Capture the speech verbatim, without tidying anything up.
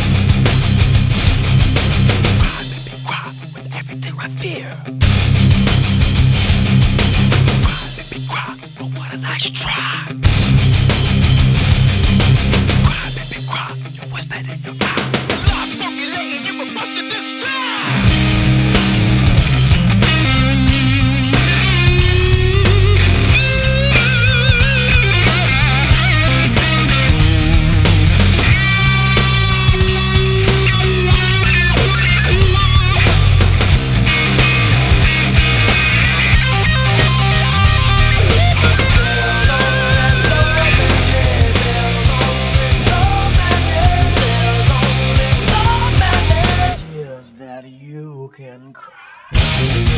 Cry, baby, cry with every tear I fear. Cry, baby, cry, but what a nice try. Cry, baby, cry, you wish that in your eye. Love formulating, you were busted this time. That you can cry.